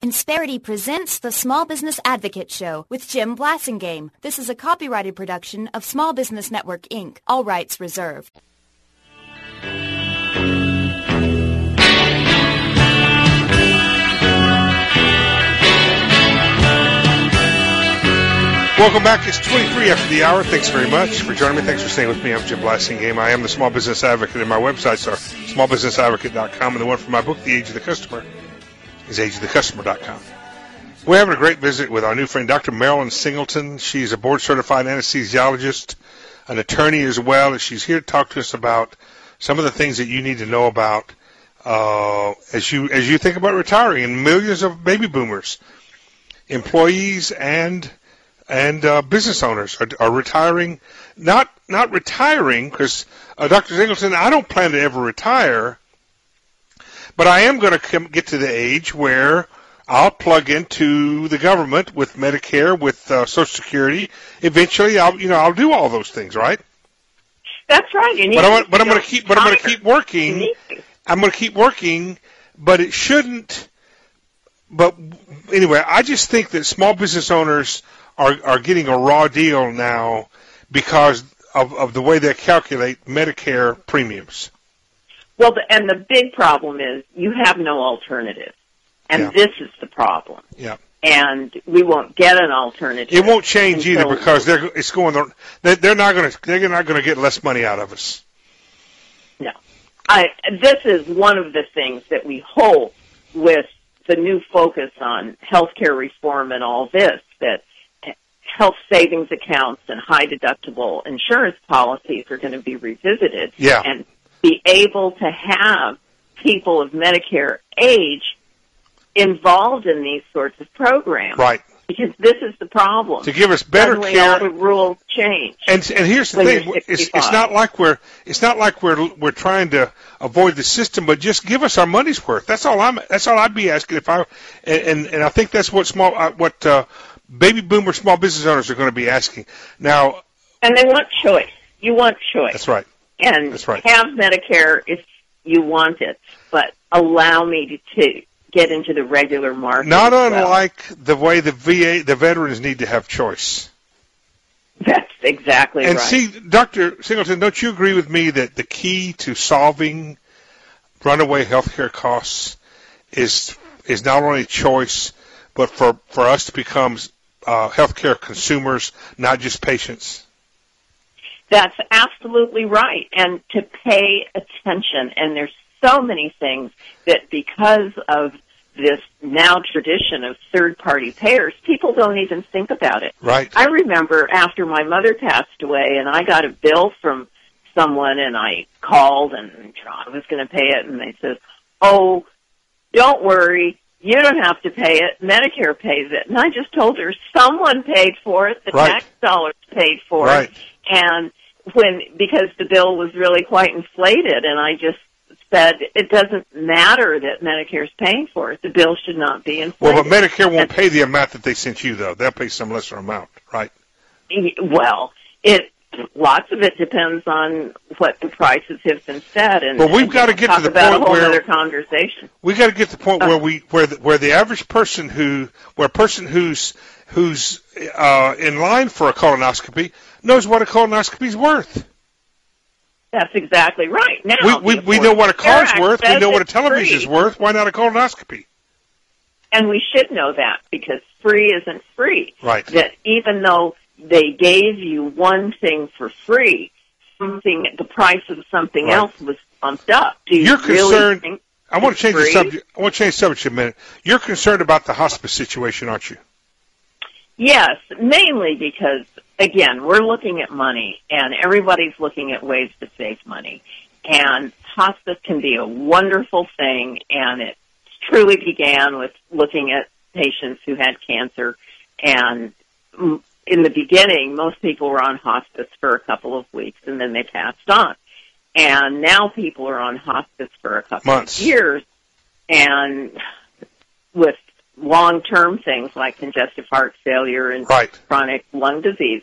Insperity presents the Small Business Advocate Show with Jim Blasingame. This is a copyrighted production of Small Business Network, Inc., all rights reserved. Welcome back. It's 23 after the hour. Thanks very much for joining me. Thanks for staying with me. I'm Jim Blasingame. I am the Small Business Advocate, and my websites are smallbusinessadvocate.com, and the one for my book, The Age of the Customer, is ageofthecustomer.com. We're having a great visit with our new friend, Dr. Marilyn Singleton. She's a board-certified anesthesiologist, an attorney as well, and she's here to talk to us about some of the things that you need to know about as you think about retiring. And millions of baby boomers, employees and business owners are retiring. Not retiring, because Dr. Singleton, I don't plan to ever retire, but I am going to get to the age where I'll plug into the government with Medicare, with Social Security. Eventually, I'll do all those things, right? That's right. But I'm going to keep working. I'm going to keep working, but it shouldn't. But anyway, I just think that small business owners are getting a raw deal now because of the way they calculate Medicare premiums. Well, and the big problem is you have no alternative, and this is the problem. Yeah. And we won't get an alternative. It won't change either because they're not going to get less money out of us. No. This is one of the things that we hope with the new focus on healthcare reform and all this, that health savings accounts and high deductible insurance policies are going to be revisited and be able to have people of Medicare age involved in these sorts of programs. Right. Because this is the problem. To give us better care. All the rules change. And here's the thing: it's not like we're trying to avoid the system, but just give us our money's worth. That's all I'd be asking if I. And I think that's what baby boomer small business owners are going to be asking now. And they want choice. You want choice. That's right. And that's right. Have Medicare if you want it, but allow me to get into the regular market. Not unlike the way the veterans need to have choice. That's exactly right. And see, Dr. Singleton, don't you agree with me that the key to solving runaway health care costs is not only choice, but for us to become healthcare consumers, not just patients? That's absolutely right, and to pay attention. And there's so many things that because of this now tradition of third-party payers, people don't even think about it. Right. I remember after my mother passed away, and I got a bill from someone, and I called, and I was going to pay it, and they said, "Oh, don't worry. You don't have to pay it. Medicare pays it." And I just told her someone paid for it. The tax dollars paid for it. And because the bill was really quite inflated, and I just said it doesn't matter that Medicare's paying for it. The bill should not be inflated. Well, but Medicare won't pay the amount that they sent you, though. They'll pay some lesser amount, right? Well, lots of it depends on what the prices have been set, and we've got to get to the point whole other conversation. We got to get to the point where the average person who's in line for a colonoscopy knows what a colonoscopy is worth. That's exactly right. Now we know what a car's worth. We know what a television is worth. Why not a colonoscopy? And we should know that because free isn't free. Right. That even though they gave you one thing for free, the price of something else was bumped up. You're concerned. Really I want to change the subject. I want to change the subject a minute. You're concerned about the hospice situation, aren't you? Yes, mainly because, again, we're looking at money, and everybody's looking at ways to save money. And hospice can be a wonderful thing, and it truly began with looking at patients who had cancer. And in the beginning, most people were on hospice for a couple of weeks, and then they passed on. And now people are on hospice for a couple of years, and with long-term things like congestive heart failure and chronic lung disease.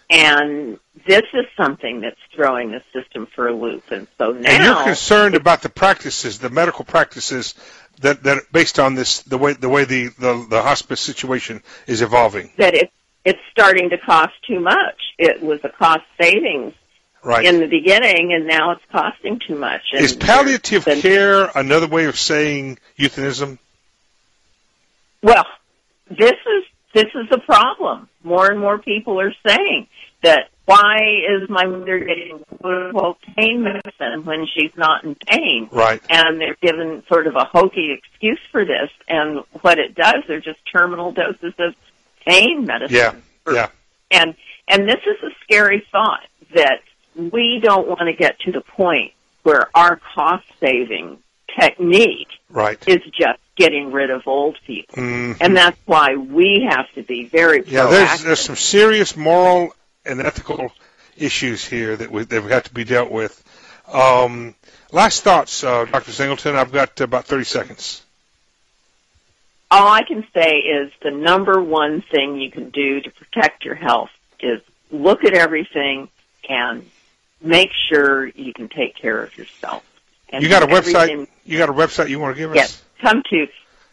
And this is something that's throwing the system for a loop. And so now... And you're concerned about the practices, the medical practices that based on this, the way the hospice situation is evolving. That it's starting to cost too much. It was a cost savings in the beginning, and now it's costing too much. And is palliative care another way of saying euthanism? Well, this is the problem. More and more people are saying that why is my mother getting quote-unquote pain medicine when she's not in pain? Right. And they're given sort of a hokey excuse for this. And what it does, they're just terminal doses of pain medicine. Yeah. And this is a scary thought, that we don't want to get to the point where our cost-saving technique is just getting rid of old people. Mm-hmm. And that's why we have to be very proactive. Yeah, there's some serious moral and ethical issues here that we have to be dealt with. Last thoughts, Dr. Singleton. I've got about 30 seconds. All I can say is the number one thing you can do to protect your health is look at everything and make sure you can take care of yourself. And you got a website? You got a website you want to give us? Yes. Come to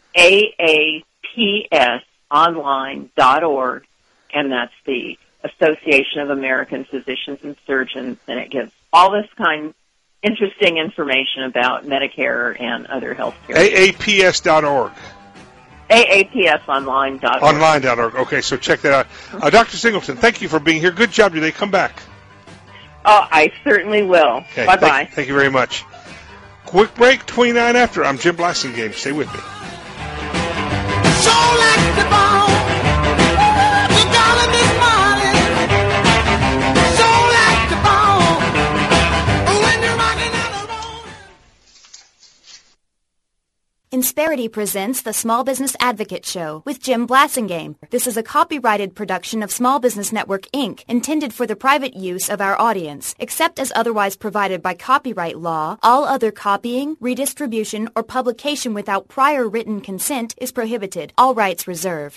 aapsonline.org, and that's the Association of American Physicians and Surgeons, and it gives all this kind of interesting information about Medicare and other health care. AAPS.org. AAPSonline.org. Online.org. Okay, so check that out. Dr. Singleton, thank you for being here. Good job today. Come back. Oh, I certainly will. Okay, bye-bye. Thank you very much. Quick break, 29 after. I'm Jim Blassingame. Stay with me. Insperity presents the Small Business Advocate Show with Jim Blassingame. This is a copyrighted production of Small Business Network, Inc., intended for the private use of our audience. Except as otherwise provided by copyright law, all other copying, redistribution, or publication without prior written consent is prohibited. All rights reserved.